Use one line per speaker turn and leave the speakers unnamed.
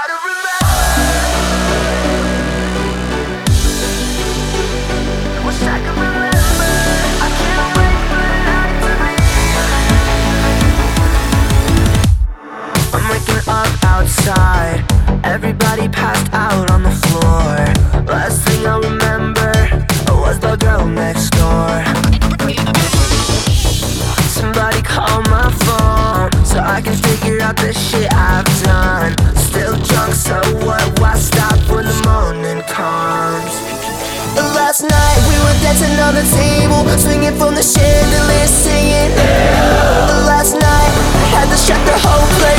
to remember. Wish I could remember. I can't wait for the night to leave. I'm waking up outside. Everybody passed out on the floor. Last thing I remember was the girl next door. Somebody call my phone so I can figure out the shit I've done. Still drunk, so what? Why stop when the morning comes? Last night we were dancing on the table, swinging from the chandelier, singing. Last night I had to shut the whole place